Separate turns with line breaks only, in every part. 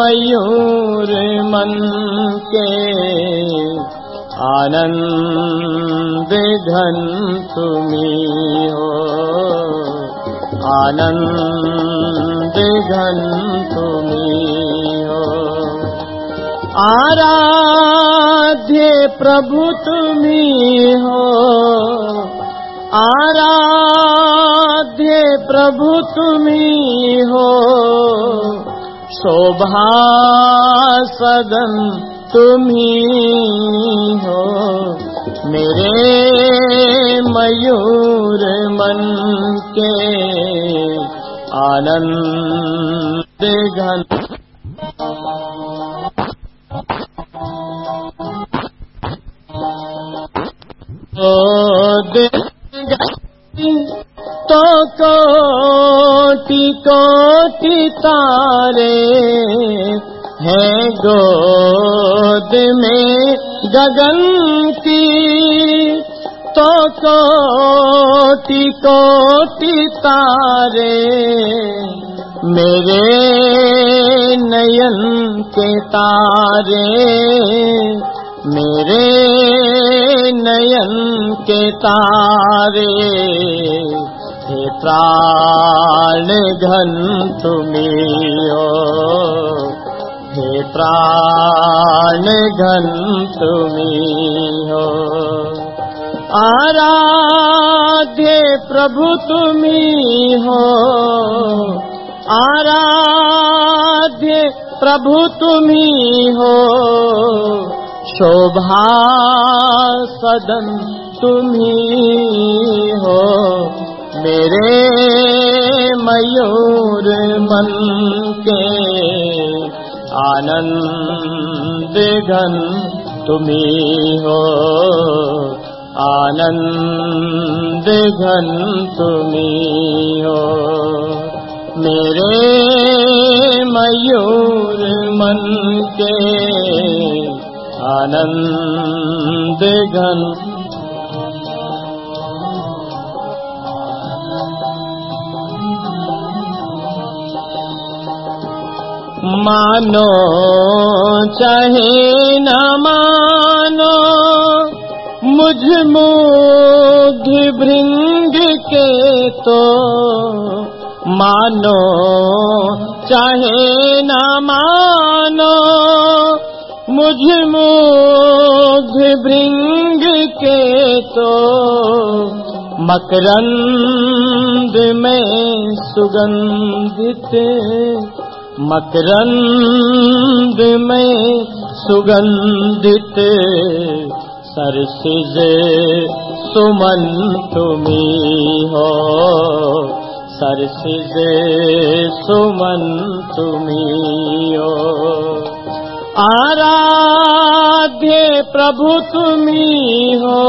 मयूर मन के आनंद घन तुम्ही हो, आनंद घन तुम्ही हो। आराध्य प्रभु तुम्ही हो, आराध्य प्रभु तुम्ही हो। शोभा सदन तुम्ही हो, मेरे मयूर मन के आनंद घन। तो कोटि कोटि तारे हैं गोद में गगन की, तो कोटि कोटि तारे मेरे नयन के तारे, मेरे नयन के तारे। हे प्राण घन तुम्ही हो, हे प्राण घन तुम्ही हो। आराध्य प्रभु तुम्ही हो, आराध्य प्रभु तुम्ही हो। शोभा सदन तुम्ही हो, मेरे मयूर मन के आनंद घन तुम्ही हो, आनंद घन तुम्ही हो। मेरे मयूर मन के आनंद घन। मानो चाहे न मानो मुझ मुग्ध भृंग के तो, मानो चाहे न मानो मुझ मुग्ध भृंग के तो। मकरंद में सुगंधित, मकरंद में सुगंधित सरसिज सुमन तुम्ही हो, सरसिज सुमन तुम्ही हो। आराध्य प्रभु तुम्ही हो,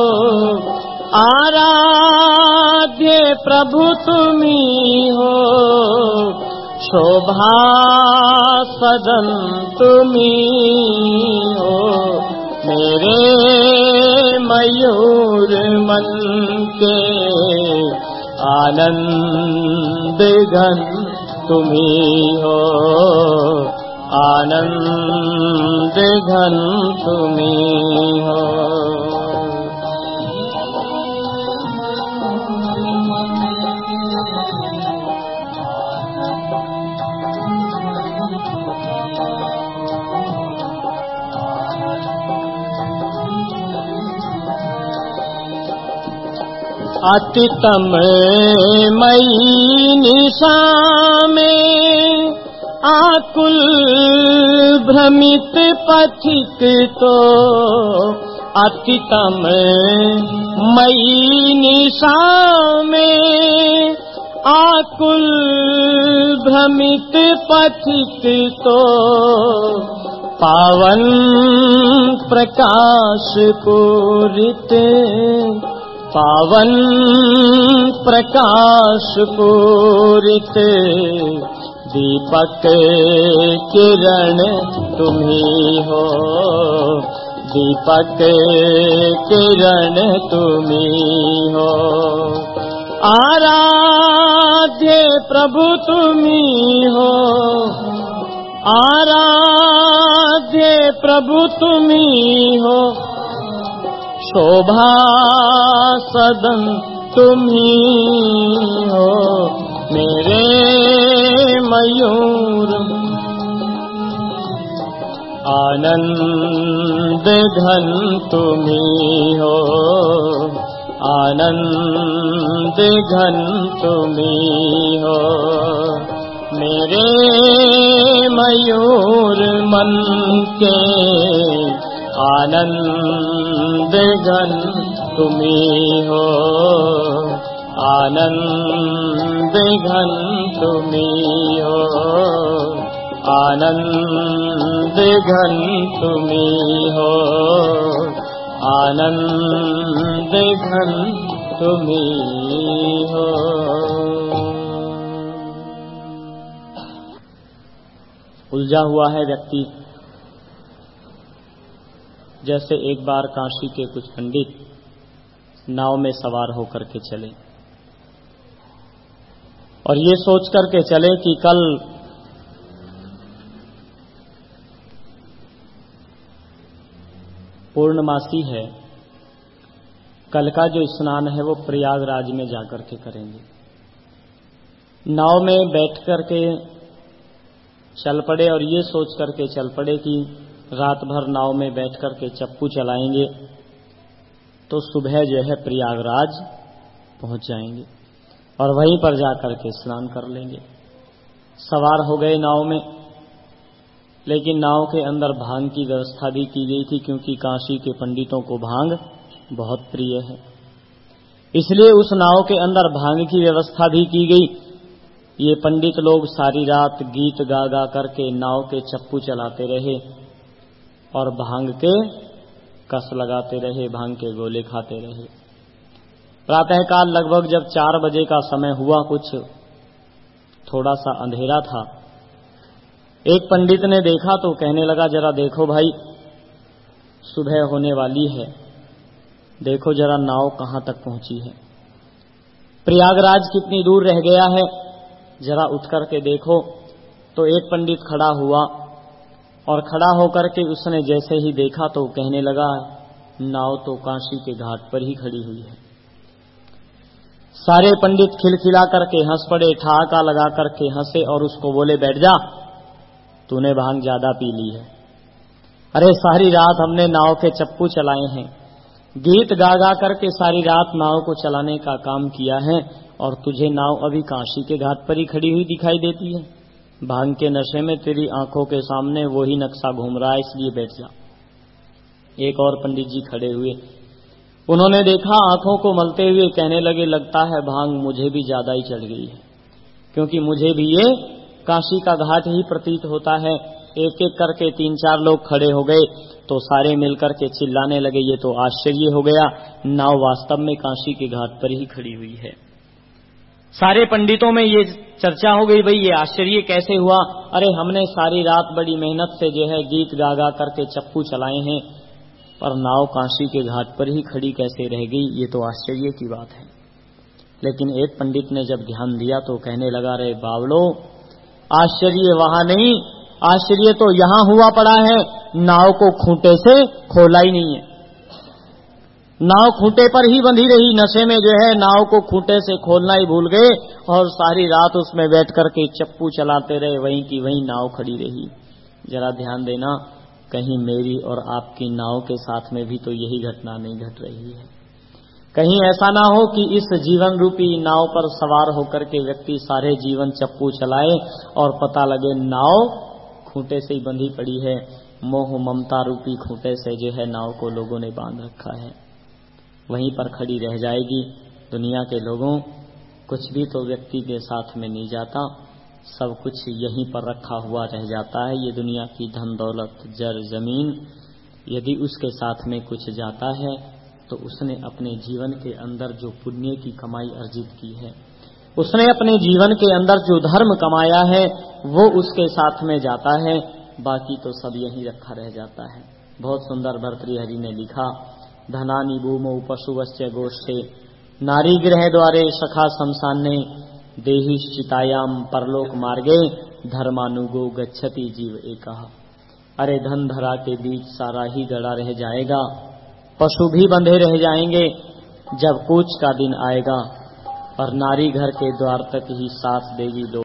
आराध्य प्रभु तुम्ही हो। शोभा सदन तुम्ही हो, मेरे मयूर मन के आनंद घन तुम्ही हो, आनंद घन तुम्ही हो। अतितम मई निशा में आकुल भ्रमित पथिक तो, अतितम मई निशा में आकुल भ्रमित पथिक तो। पावन प्रकाश पूरित, पावन प्रकाश पूरित दीपक किरण तुम्ही हो, दीपक किरण तुम्ही हो। आराध्य प्रभु तुम्ही हो, आराध्य प्रभु तुम्ही हो, शोभा सदन तुम्ही हो, मेरे मयूर आनंद घन तुम्ही हो, आनंद घन तुम्ही हो, मेरे मयूर मन के आनंद घन तुम्ही हो, आनंद घन तुम्ही हो, आनंद घन तुम्ही हो, आनंद घन तुम्ही हो। उलझा हुआ है व्यक्ति। जैसे एक बार काशी के कुछ पंडित नाव में सवार होकर के चले और ये सोच करके चले कि कल पूर्णमासी है, कल का जो स्नान है वो प्रयागराज में जाकर के करेंगे। नाव में बैठ करके चल पड़े और ये सोच करके चल पड़े कि रात भर नाव में बैठ करके चप्पू चलाएंगे तो सुबह जो है प्रयागराज पहुंच जाएंगे और वहीं पर जाकर के स्नान कर लेंगे। सवार हो गए नाव में, लेकिन नाव के अंदर भांग की व्यवस्था भी की गई थी, क्योंकि काशी के पंडितों को भांग बहुत प्रिय है, इसलिए उस नाव के अंदर भांग की व्यवस्था भी की गई। ये पंडित लोग सारी रात गीत गा गा करके नाव के चप्पू चलाते रहे और भांग के कस लगाते रहे, भांग के गोले खाते रहे। प्रातःकाल लगभग जब 4 बजे का समय हुआ, कुछ थोड़ा सा अंधेरा था, एक पंडित ने देखा तो कहने लगा, जरा देखो भाई, सुबह होने वाली है, देखो जरा नाव कहां तक पहुंची है, प्रयागराज कितनी दूर रह गया है, जरा उठ करके देखो। तो एक पंडित खड़ा हुआ और खड़ा होकर के उसने जैसे ही देखा तो कहने लगा, नाव तो काशी के घाट पर ही खड़ी हुई है। सारे पंडित खिलखिला करके हंस पड़े, ठहाका लगा करके हंसे और उसको बोले, बैठ जा, तूने भांग ज्यादा पी ली है। अरे सारी रात हमने नाव के चप्पू चलाए हैं, गीत गा गा करके सारी रात नाव को चलाने का काम किया है और तुझे नाव अभी काशी के घाट पर ही खड़ी हुई दिखाई देती है। भांग के नशे में तेरी आंखों के सामने वही नक्शा घूम रहा है, इसलिए बैठ जा। एक और पंडित जी खड़े हुए, उन्होंने देखा, आंखों को मलते हुए कहने लगे, लगता है भांग मुझे भी ज्यादा ही चढ़ गई है, क्योंकि मुझे भी ये काशी का घाट ही प्रतीत होता है। एक एक करके 3-4 लोग खड़े हो गए तो सारे मिलकर के चिल्लाने लगे, ये तो आश्चर्य हो गया, नाव वास्तव में काशी के घाट पर ही खड़ी हुई है। सारे पंडितों में ये चर्चा हो गई, भाई ये आश्चर्य कैसे हुआ? अरे हमने सारी रात बड़ी मेहनत से जो है गीत गा गा करके चप्पू चलाए हैं, पर नाव काशी के घाट पर ही खड़ी कैसे रह गई, ये तो आश्चर्य की बात है। लेकिन एक पंडित ने जब ध्यान दिया तो कहने लगा, रे बावलो, आश्चर्य वहां नहीं, आश्चर्य तो यहां हुआ पड़ा है, नाव को खूंटे से खोला ही नहीं है, नाव खूंटे पर ही बंधी रही। नशे में जो है नाव को खूंटे से खोलना ही भूल गए और सारी रात उसमें बैठ करके चप्पू चलाते रहे, वहीं की वहीं नाव खड़ी रही। जरा ध्यान देना, कहीं मेरी और आपकी नाव के साथ में भी तो यही घटना नहीं घट रही है। कहीं ऐसा ना हो कि इस जीवन रूपी नाव पर सवार होकर के व्यक्ति सारे जीवन चप्पू चलाए और पता लगे नाव खूंटे से ही बंधी पड़ी है। मोह ममता रूपी खूंटे से जो है नाव को लोगों ने बांध रखा है, वहीं पर खड़ी रह जाएगी। दुनिया के लोगों, कुछ भी तो व्यक्ति के साथ में नहीं जाता, सब कुछ यहीं पर रखा हुआ रह जाता है। ये दुनिया की धन दौलत, जर जमीन, यदि उसके साथ में कुछ जाता है तो उसने अपने जीवन के अंदर जो पुण्य की कमाई अर्जित की है, उसने अपने जीवन के अंदर जो धर्म कमाया है, वो उसके साथ में जाता है, बाकी तो सब यहीं रखा रह जाता है। बहुत सुंदर भर्तृहरि ने लिखा, धनानि भूमौ पशुवश्च गोष्ठे, नारी गृह द्वारे सखा शमशाने, देहिश्चितायाम परलोक मार्गे धर्मानुगो गच्छति जीव एकः। अरे धन धरा के बीच सारा ही गड़ा रह जाएगा, पशु भी बंधे रह जाएंगे जब कूच का दिन आएगा, और नारी घर के द्वार तक ही साथ देगी।